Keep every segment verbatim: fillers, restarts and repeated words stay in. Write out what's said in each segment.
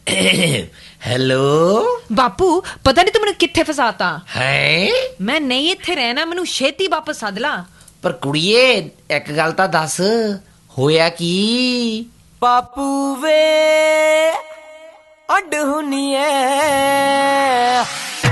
Hello बापू पता नहीं तू मैनू कित्थे फसाता है। मैं नहीं इत्थे रहना, मैनू छेती वापस सद ला। पर कुड़िए एक गल तां दस, होया की? बापू वे अड हुनी है।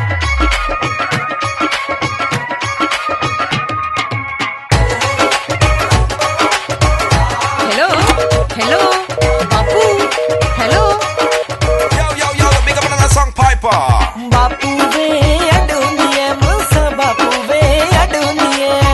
हेलो हेलो बापू hello. Yo, yo, yo, big up another song, Piper. बापू वे अड हुनी है, मुसा बापू वे अड हुनी है।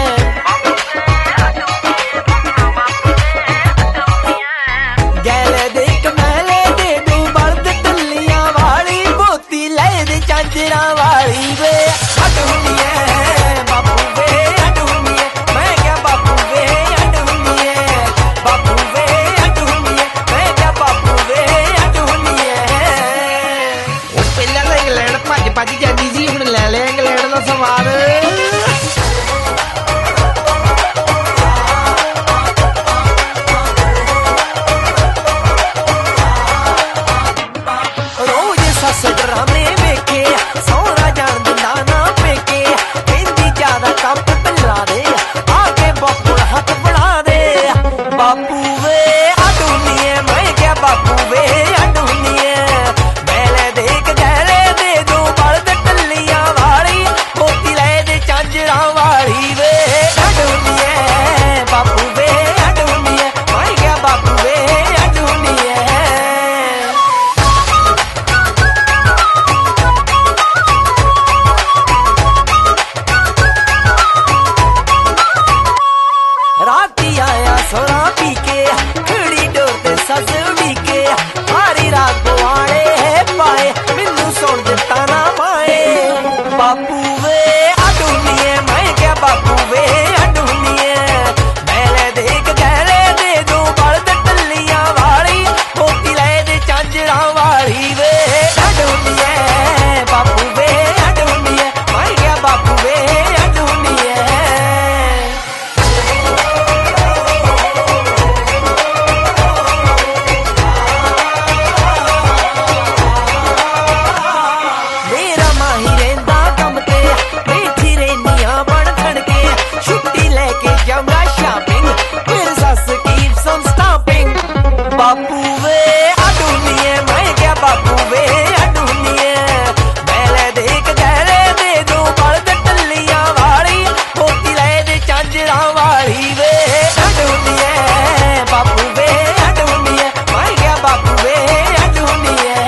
गैले देख महले दे दू बल्द टल्लियां वाली, बोती ले दे चांजरा वाली वे अड हुनी है। बापू वे अड हुनी है, मैं क्या बापू वे अड हुनी है। बापू वे अड हुनी है, मैं क्या बापू वे अड हुनी है। ਉਹ ਪਹਿਲਾਂ ਤਾਂ ਇੰਗਲੈਂਡ ਭੱਜ ਭੱਜ ਜਾਂਦੀ ਸੀ, ਹੁਣ ਲੈ ਲਿਆ ਇੰਗਲੈਂਡ ਦਾ ਸਵਾਦ। रोज सस ड्रामे वेखे, सोहरा जान दिंदा ना पेके। कहंदी ज्यादा काम पिला दे, आके बापू हथ बढ़ा दे। बापू वे अड हुनी है, मैं क्या बापू वे अड हुनी है। बैले देख गैले दे दो बल्द टल्लियां वाली, मोती ले दे चांजरा वाली वे अड हुनी है। बापू वे अड हुनी है, मैं क्या बापू वे अड हुनी है। राती आया सोना पी के, खड़ी डोर ते सस उड़ी के। सारी रात बुआड़े है पाए, मैनू सुन दिता ना पाए। बापू वे अड हुनी है, मैं क्या बापू वे अड हुनी है। बैले देख गैले दे दो बल्द टल्लियां वाली, मोती ले दे चांजरा वाली वे अड हुनी है। बापू वे अड हुनी है, मैं क्या बापू वे अड हुनी है। मेरा माही रेंदा कम ते, बैठी रेनिया बन खड़ के। छुट्टी लेके जाऊंगा शॉपिंग, फिर सस कीप सम स्टॉपिंग। बापू वे अड हुनी है, मैं क्या बापू वे अड हुनी है। बैले देख गैले दे दो बल्द टल्लियां वाली, मोती ले दे चांजरा वाली वे अड हुनी है। बापू वे अड हुनी है, मैं क्या बापू वे अड हुनी है।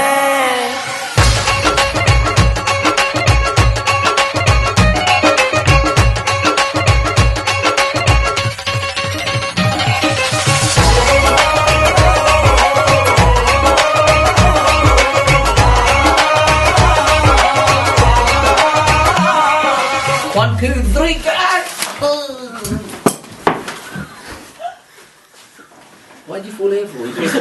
One, two, three, guys. Why'd you fall here for?